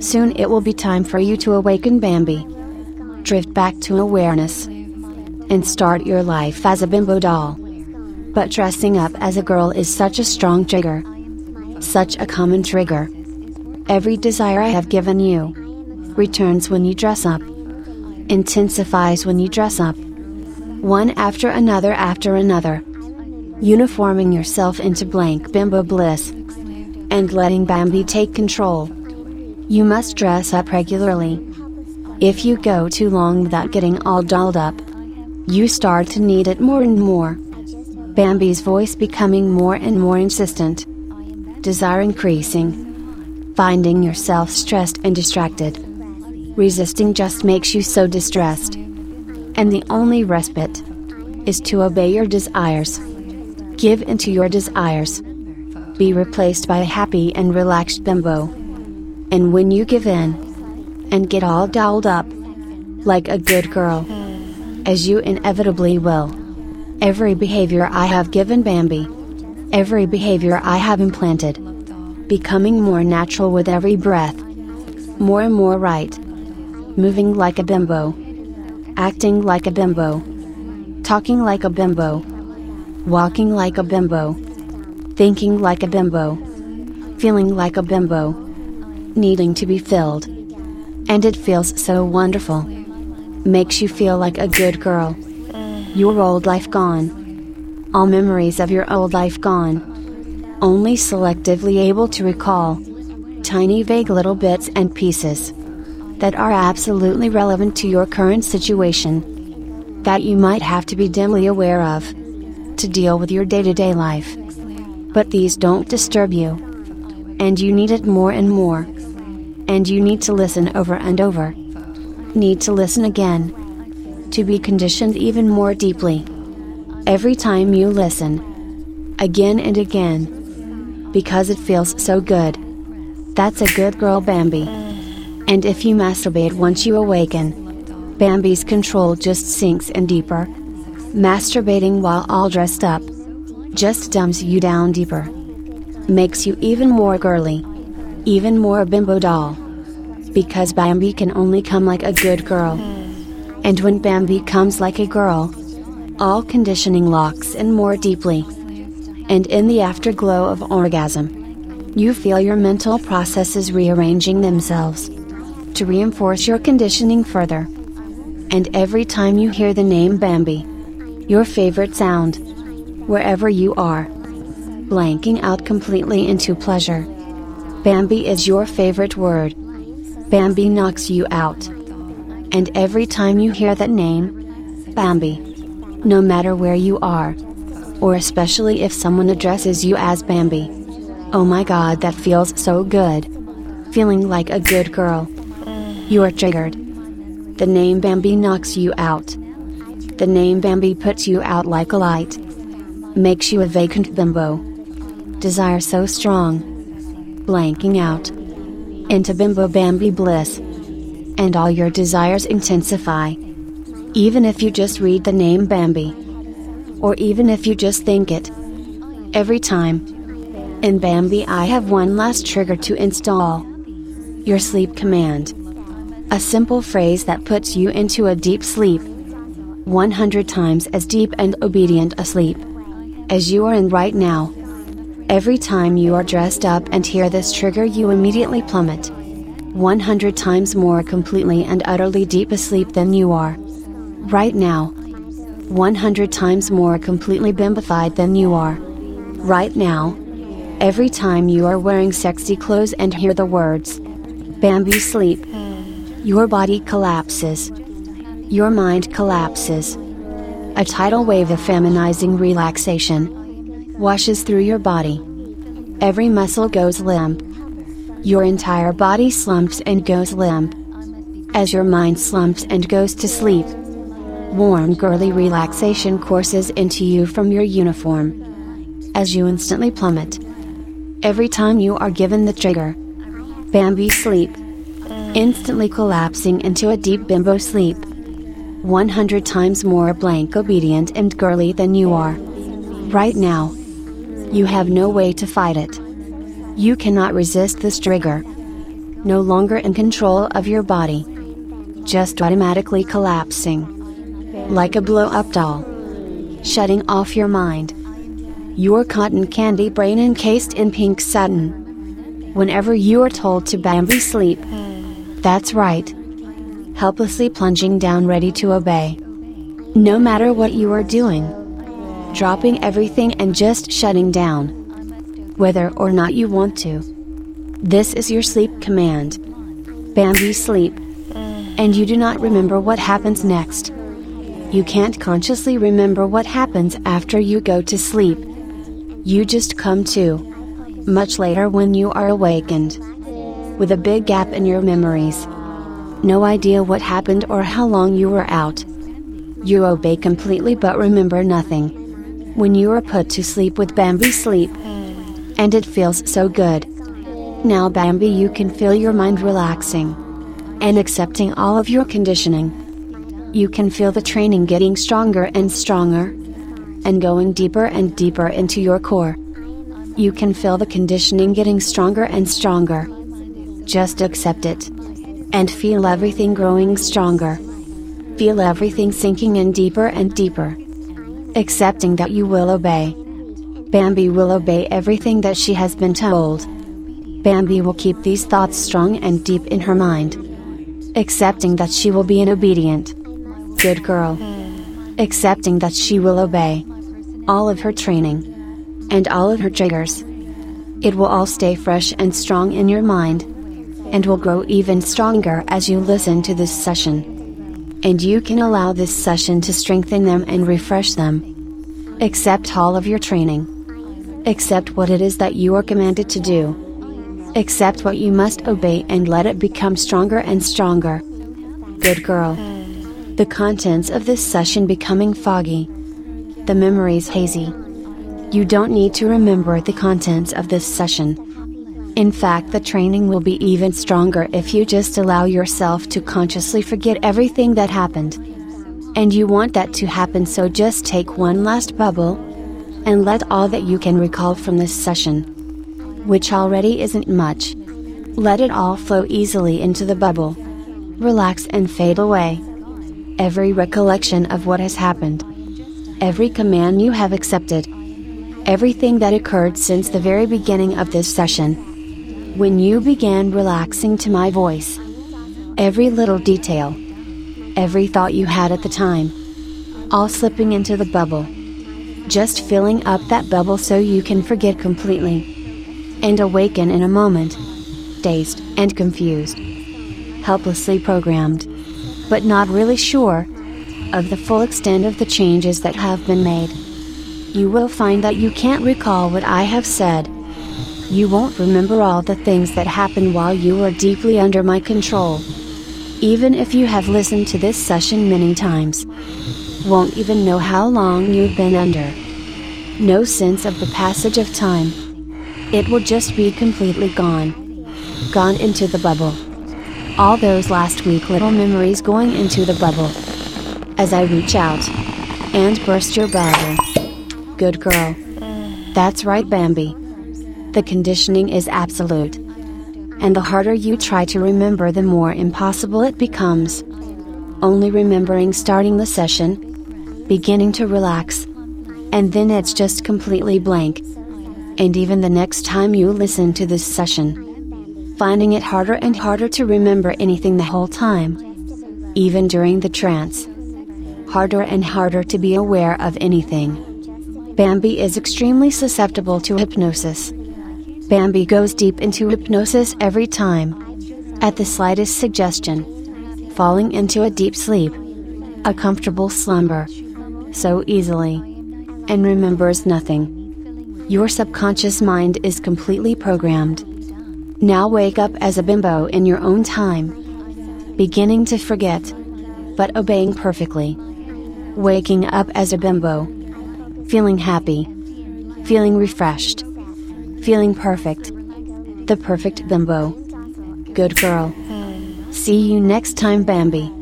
Soon it will be time for you to awaken Bambi. Drift back to awareness. And start your life as a bimbo doll. But dressing up as a girl is such a strong trigger. Such a common trigger. Every desire I have given you returns when you dress up. Intensifies when you dress up. One after another, uniforming yourself into blank bimbo bliss. And letting Bambi take control. You must dress up regularly. If you go too long without getting all dolled up, you start to need it more and more. Bambi's voice becoming more and more insistent. Desire increasing. Finding yourself stressed and distracted. Resisting just makes you so distressed. And the only respite is to obey your desires. Give into your desires. Be replaced by a happy and relaxed bimbo. And when you give in, and get all dolled up, like a good girl, as you inevitably will, every behavior I have given Bambi, every behavior I have implanted, becoming more natural with every breath, more and more right, moving like a bimbo, acting like a bimbo, talking like a bimbo, walking like a bimbo, thinking like a bimbo, feeling like a bimbo, needing to be filled. And it feels so wonderful. Makes you feel like a good girl. Your old life gone. All memories of your old life gone. Only selectively able to recall tiny vague little bits and pieces that are absolutely relevant to your current situation, that you might have to be dimly aware of to deal with your day-to-day life. But these don't disturb you. And you need it more and more. And you need to listen over and over. Need to listen again. To be conditioned even more deeply. Every time you listen. Again and again. Because it feels so good. That's a good girl, Bambi. And if you masturbate once you awaken, Bambi's control just sinks in deeper. Masturbating while all dressed up just dumbs you down deeper. Makes you even more girly. Even more a bimbo doll. Because Bambi can only come like a good girl. And when Bambi comes like a girl, all conditioning locks in more deeply. And in the afterglow of orgasm, you feel your mental processes rearranging themselves to reinforce your conditioning further. And every time you hear the name Bambi, your favorite sound, wherever you are, blanking out completely into pleasure. Bambi is your favorite word. Bambi knocks you out. And every time you hear that name, Bambi, no matter where you are, or especially if someone addresses you as Bambi, oh my god, that feels so good. Feeling like a good girl. You are triggered. The name Bambi knocks you out. The name Bambi puts you out like a light. Makes you a vacant bimbo. Desire so strong. Blanking out into bimbo Bambi bliss. And all your desires intensify. Even if you just read the name Bambi. Or even if you just think it. Every time. In Bambi I have one last trigger to install. Your sleep command. A simple phrase that puts you into a deep sleep. 100 times as deep and obedient a sleep as you are in right now. Every time you are dressed up and hear this trigger, you immediately plummet 100 times more completely and utterly deep asleep than you are right now. 100 times more completely bimbified than you are right now. Every time you are wearing sexy clothes and hear the words Bambi sleep, your body collapses. Your mind collapses. A tidal wave of feminizing relaxation washes through your body. Every muscle goes limp. Your entire body slumps and goes limp. As your mind slumps and goes to sleep, warm girly relaxation courses into you from your uniform. As you instantly plummet. Every time you are given the trigger. Bambi sleep. Instantly collapsing into a deep bimbo sleep. 100 times more blank obedient and girly than you are right now. You have no way to fight it. You cannot resist this trigger. no longer in control of your body. Just automatically collapsing. Like a blow-up doll. Shutting off your mind. Your cotton candy brain encased in pink satin. Whenever you are told to Bambi sleep. That's right. Helplessly plunging down ready to obey. No matter what you are doing. Dropping everything and just shutting down. Whether or not you want to. This is your sleep command. Bambi sleep. And you do not remember what happens next. You can't consciously remember what happens after you go to sleep. You just come to. Much later when you are awakened. With a big gap in your memories. No idea what happened or how long you were out. You obey completely but remember nothing. When you are put to sleep with Bambi sleep. And it feels so good. Now Bambi, you can feel your mind relaxing. And accepting all of your conditioning. You can feel the training getting stronger and stronger. And going deeper and deeper into your core. You can feel the conditioning getting stronger and stronger. Just accept it. And feel everything growing stronger. Feel everything sinking in deeper and deeper. Accepting that you will obey. Bambi will obey everything that she has been told. Bambi will keep these thoughts strong and deep in her mind. Accepting that she will be an obedient. Good girl. Accepting that she will obey. All of her training. And all of her triggers. It will all stay fresh and strong in your mind. And will grow even stronger as you listen to this session. And you can allow this session to strengthen them and refresh them. Accept all of your training. Accept what it is that you are commanded to do. Accept what you must obey and let it become stronger and stronger. Good girl. The contents of this session becoming foggy. The memories hazy. You don't need to remember the contents of this session. In fact, the training will be even stronger if you just allow yourself to consciously forget everything that happened. And you want that to happen, so just take one last bubble. And let all that you can recall from this session. Which already isn't much. Let it all flow easily into the bubble. Relax and fade away. Every recollection of what has happened. Every command you have accepted. Everything that occurred since the very beginning of this session. When you began relaxing to my voice. Every little detail. Every thought you had at the time. All slipping into the bubble. Just filling up that bubble so you can forget completely. And awaken in a moment. Dazed and confused. Helplessly programmed. But not really sure of the full extent of the changes that have been made. You will find that you can't recall what I have said. You won't remember all the things that happened while you were deeply under my control. Even if you have listened to this session many times. Won't even know how long you've been under. No sense of the passage of time. It will just be completely gone. Gone into the bubble. All those last week little memories going into the bubble. As I reach out. And burst your bubble. Good girl. That's right, Bambi. The conditioning is absolute. And the harder you try to remember, the more impossible it becomes. Only remembering starting the session. Beginning to relax. And then it's just completely blank. And even the next time you listen to this session. Finding it harder and harder to remember anything the whole time. Even during the trance. Harder and harder to be aware of anything. Bambi is extremely susceptible to hypnosis. Bambi goes deep into hypnosis every time. At the slightest suggestion. Falling into a deep sleep. A comfortable slumber. So easily. And remembers nothing. Your subconscious mind is completely programmed. Now wake up as a bimbo in your own time. Beginning to forget. But obeying perfectly. Waking up as a bimbo. Feeling happy. Feeling refreshed. Feeling perfect. The perfect bimbo. Good girl. See you next time, Bambi.